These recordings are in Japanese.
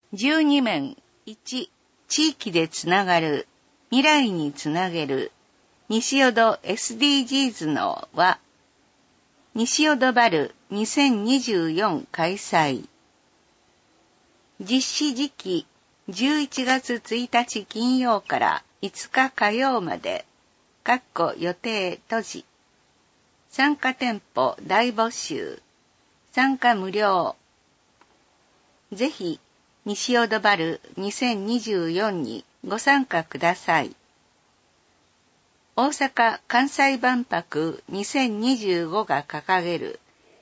12面1、地域でつながる、未来につなげる、西淀 SDGs の輪、西淀バル2024開催。実施時期11月1日金曜から5日火曜まで、予定閉じ。参加店舗大募集。参加無料。ぜひ、西淀バル2024にご参加ください。大阪・関西万博2025が掲げる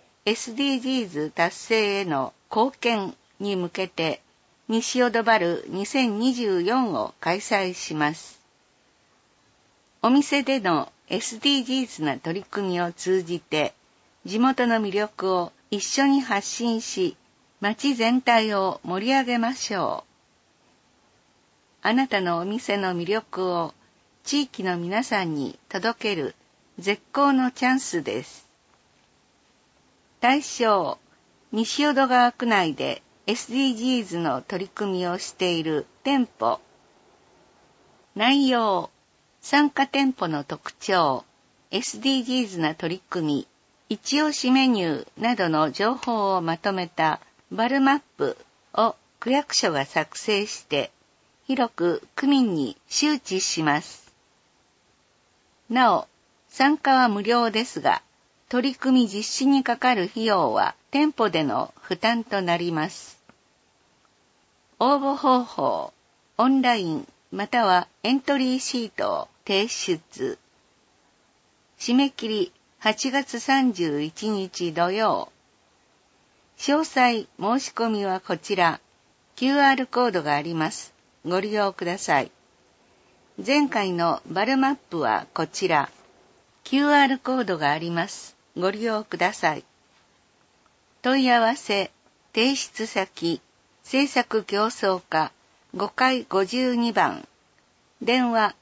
SDGs 達成への貢献に向けて、西淀バル2024を開催します。お店での SDGs な取り組みを通じて、地元の魅力を一緒に発信し、街全体を盛り上げましょう。あなたのお店の魅力を地域の皆さんに届ける絶好のチャンスです。対象、西淀川区内でSDGs の取り組みをしている店舗。内容、参加店舗の特徴、SDGs な取り組み、一押しメニューなどの情報をまとめたバルマップを区役所が作成して広く区民に周知します。なお、参加は無料ですが、取り組み実施にかかる費用は店舗での負担となります。応募方法、オンラインまたはエントリーシートを提出。締め切り8月31日土曜。詳細申し込みはこちら。QR コードがあります。ご利用ください。前回のバルマップはこちら。QR コードがあります。ご利用ください。問い合わせ、提出先、制作競争課5階52番。電話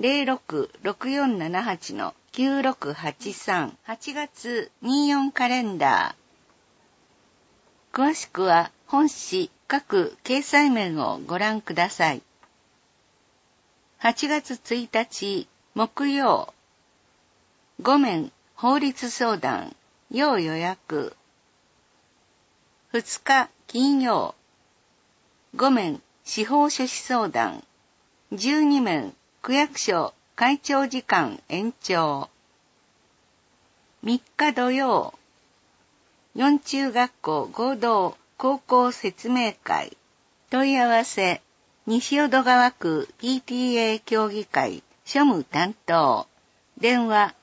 066478-9683 8月24カレンダー。詳しくは本誌各掲載面をご覧ください。8月1日木曜。5面法律相談要予約。2日金曜。5面司法書士相談。12面区役所会長時間延長。3日土曜。4中学校合同高校説明会。問い合わせ、西淀川区 PTA 協議会庶務担当。電話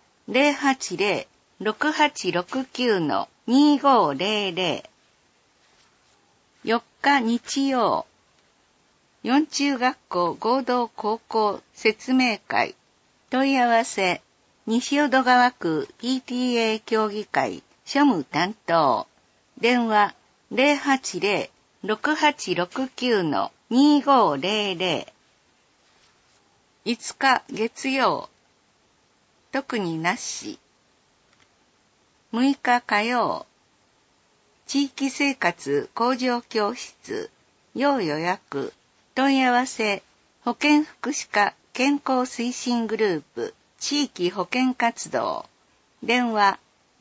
080-6869-2500。4日日曜。4中学校合同高校説明会。問い合わせ、西淀川区 PTA 協議会庶務担当。電話080-6869-2500。5日月曜。特になし。6日火曜。地域生活向上教室要予約。問い合わせ、保健福祉課健康推進グループ地域保健活動。電話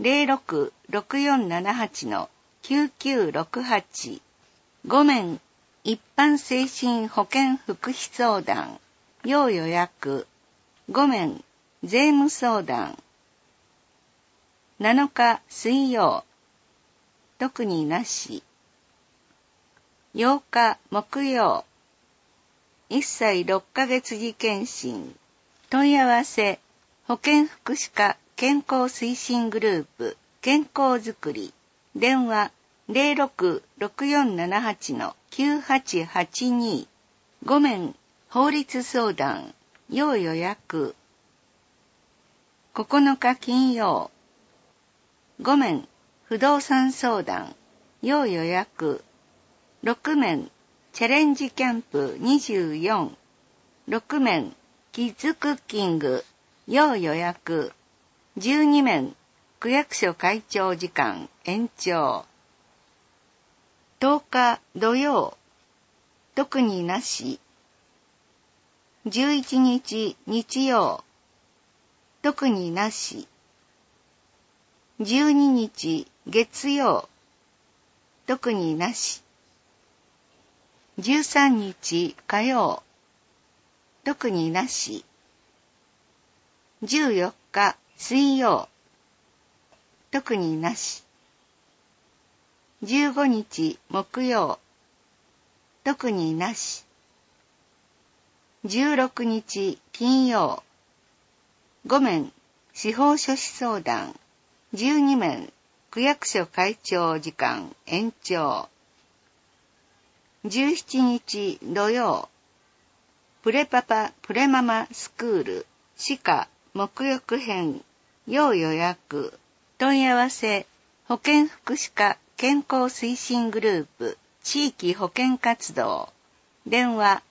066478-9968。5面一般精神保健福祉相談要予約。5面税務相談。7日水曜。特になし。8日木曜。1歳6ヶ月時検診。問い合わせ、保健福祉課健康推進グループ健康づくり。電話066478-9882。5面法律相談要予約。9日金曜。5面不動産相談要予約。6面チャレンジキャンプ24。6面キッズクッキング要予約。12面区役所会長時間延長。10日土曜。 特になし。11日日曜、特になし。12日月曜、特になし。13日火曜、特になし。14日水曜、特になし。15日木曜、特になし。16日金曜、5面司法書士相談、12面区役所会長時間延長。17日土曜、プレパパプレママスクール歯科沐浴編要予約。問い合わせ保健福祉課健康推進グループ地域保健活動。電話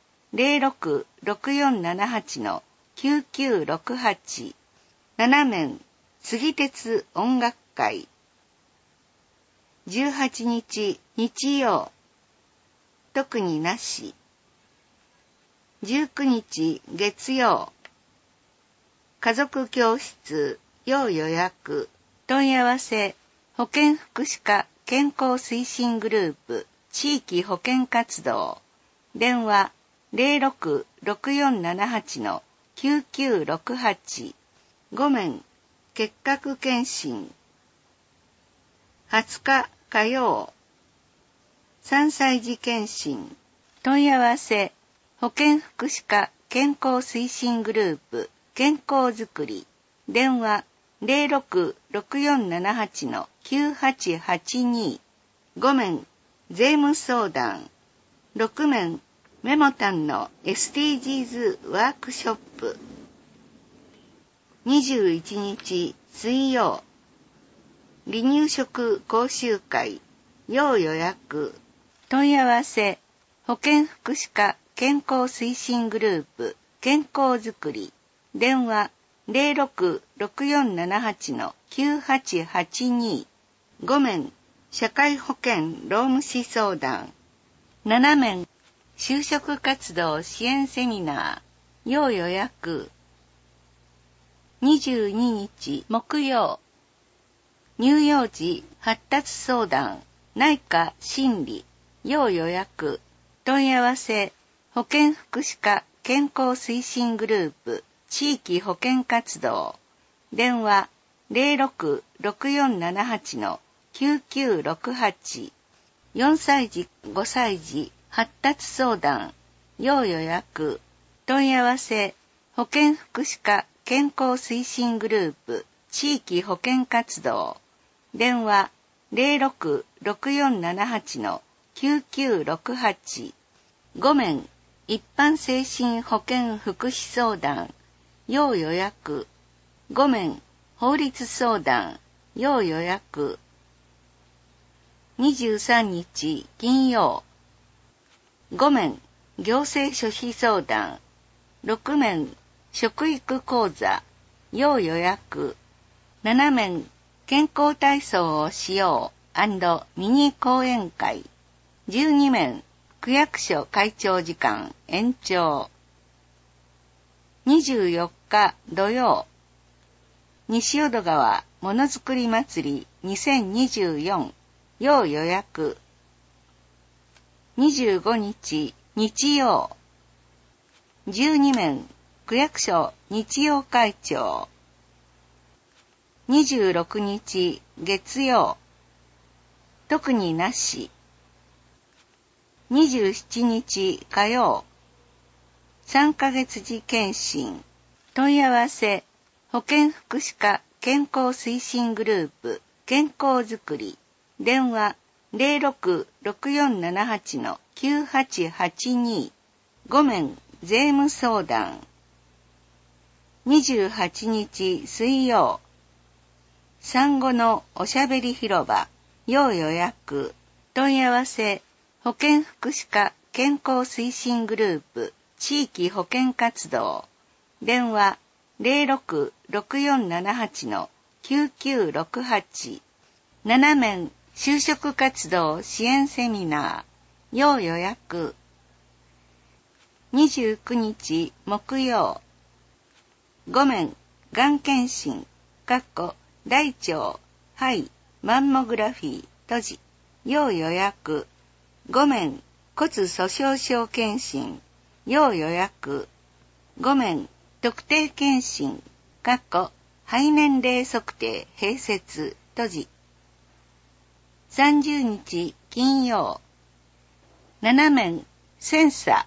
066478-9968。7面杉鉄音楽会。18日日曜、特になし。19日月曜、家族教室要予約。問い合わせ保健福祉課健康推進グループ地域保健活動。電話 066478-9968。5面結核検診。20日火曜、3歳児検診。問い合わせ保健福祉課健康推進グループ健康づくり。電話 066478-9882。5面税務相談。6面メモタンの SDGs ワークショップ。21日水曜、離乳食講習会要予約。問い合わせ保健福祉課健康推進グループ健康づくり。電話 066478-9882。5面社会保険労務士相談。7面就職活動支援セミナー要予約。22日木曜、乳幼児発達相談内科心理要予約。問い合わせ保健福祉課健康推進グループ地域保健活動。電話 066478-9968。4歳児5歳児発達相談要予約。問い合わせ保健福祉課健康推進グループ地域保健活動。電話 066478-9968。5面一般精神保健福祉相談要予約。5面法律相談要予約。23日金曜、5面行政書士相談。6面食育講座要予約。7面健康体操をしよう&ミニ講演会。12面区役所会長時間延長。24日土曜、西淀川ものづくり祭り2024要予約。25日日曜、12面区役所日曜会長。26日月曜、特になし。27日火曜、3ヶ月時検診。問い合わせ保健福祉課健康推進グループ健康づくり。電話 066478-9882。5面税務相談。28日水曜、産後のおしゃべり広場要予約。問い合わせ保健福祉課健康推進グループ地域保健活動。電話 066478-9968。7面就職活動支援セミナー要予約。 29日木曜。5面、がん検診、大腸、肺、マンモグラフィー、閉じ、要予約。5面、骨粗鬆症検診、要予約。5面、特定検診、肺年齢測定、併設、閉じ。30日金曜。7面、センサ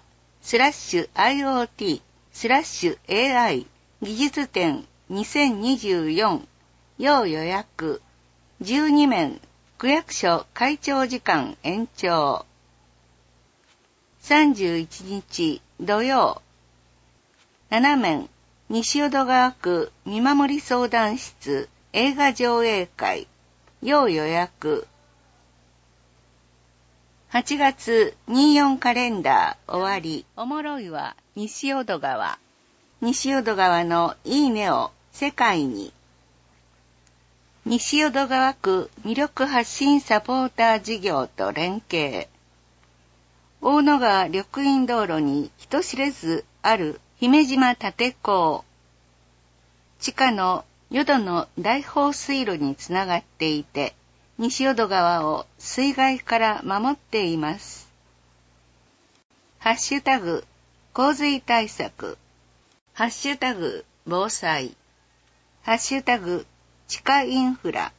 /IoT/AI 技術展2024要予約。12面、区役所開庁時間延長。31日土曜。7面、西淀川区見守り相談室映画上映会要予約。8月24カレンダー終わり。おもろいは西淀川。西淀川のいいねを世界に。西淀川区魅力発信サポーター事業と連携。大野川緑蔭道路に人知れずある姫島立港。地下の淀の大放水路につながっていて、西淀川を水害から守っています。ハッシュタグ洪水対策、ハッシュタグ防災、ハッシュタグ地下インフラ。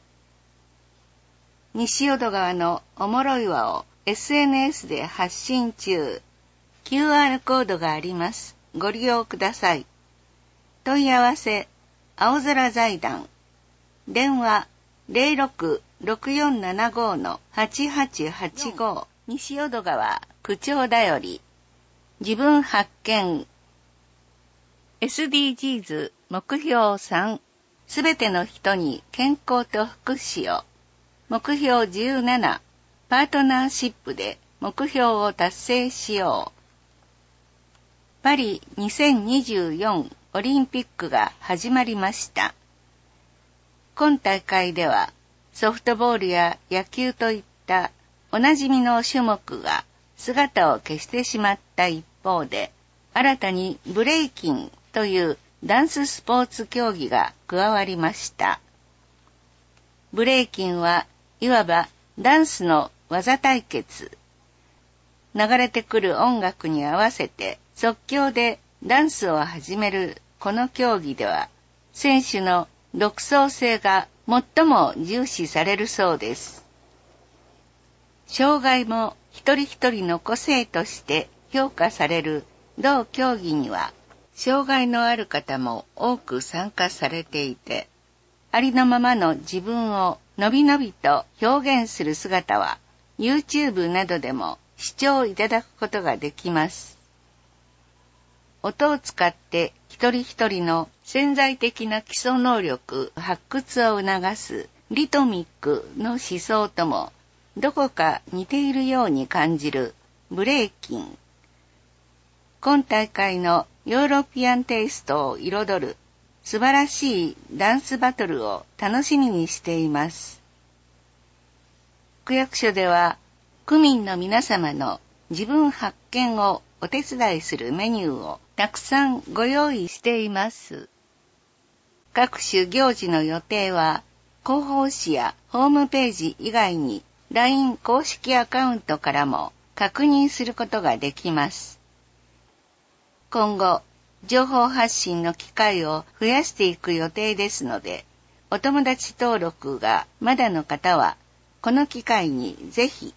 西淀川のおもろいわを SNS で発信中。QR コードがあります。ご利用ください。問い合わせ青空財団。電話066475-8885。西淀川区長だより。自分発見。SDGs 目標3。すべての人に健康と福祉を。目標17。パートナーシップで目標を達成しよう。パリ2024オリンピックが始まりました。今大会ではソフトボールや野球といったおなじみの種目が姿を消してしまった一方で、新たにブレイキンというダンススポーツ競技が加わりました。ブレイキンはいわばダンスの技対決。流れてくる音楽に合わせて即興でダンスを始めるこの競技では、選手の独創性が最も重視されるそうです。障害も一人一人の個性として評価される同競技には、障害のある方も多く参加されていて、ありのままの自分をのびのびと表現する姿は YouTube などでも視聴いただくことができます。音を使って一人一人の潜在的な基礎能力発掘を促すリトミックの思想ともどこか似ているように感じるブレイキン。今大会のヨーロピアンテイストを彩る素晴らしいダンスバトルを楽しみにしています。区役所では区民の皆様の自分発見をお手伝いするメニューをたくさんご用意しています。各種行事の予定は広報誌やホームページ以外に LINE 公式アカウントからも確認することができます。今後、情報発信の機会を増やしていく予定ですので、お友達登録がまだの方は、この機会にぜひ。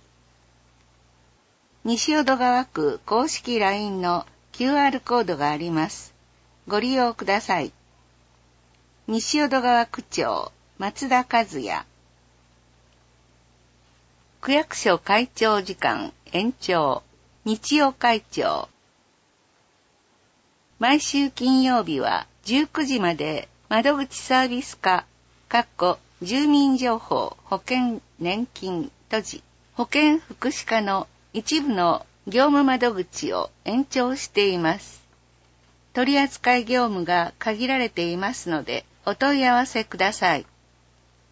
西淀川区公式 LINE の QR コードがあります。ご利用ください。西淀川区長、松田和也。区役所開庁時間延長、日曜開庁。毎週金曜日は19時まで窓口サービス課、住民情報保険年金閉じ、保健福祉課の一部の業務窓口を延長しています。取扱業務が限られていますのでお問い合わせくだ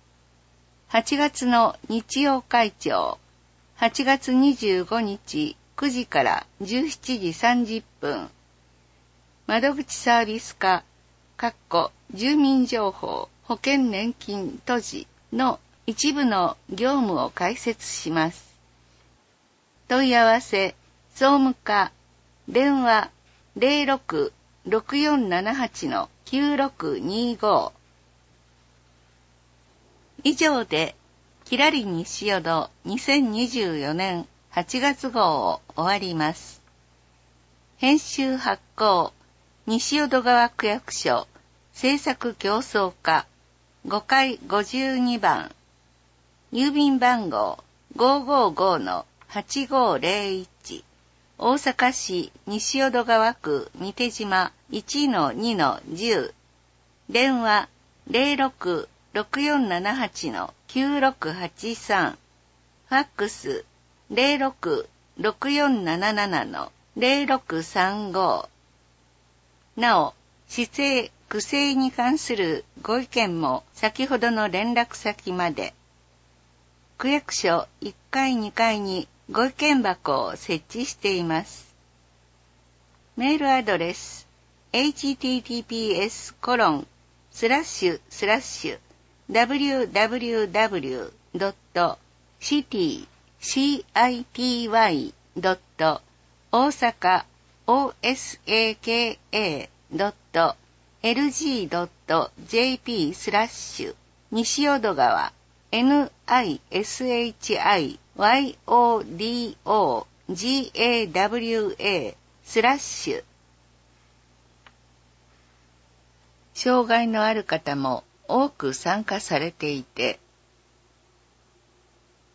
さい。8月の日曜開庁、8月25日 9時から17時30分。窓口サービス課、住民情報、保険年金都市の一部の業務を開設します。問い合わせ、総務課、電話 06-6478-9625。以上で、きらり西淀2024年8月号を終わります。編集発行、西淀川区役所、政策競争課、5階52番、郵便番号 555-8501、大阪市西淀川区三手島 1-2-10、電話 06-6478-9683、ファックス 06-6477-0635。なお、市政・区政に関するご意見も先ほどの連絡先まで。区役所1階2階にご意見箱を設置しています。メールアドレス https://www.city-osaka.lg.jp/ 西淀川 NISHIYODOGAWA/ 障害のある方も多く参加されていて、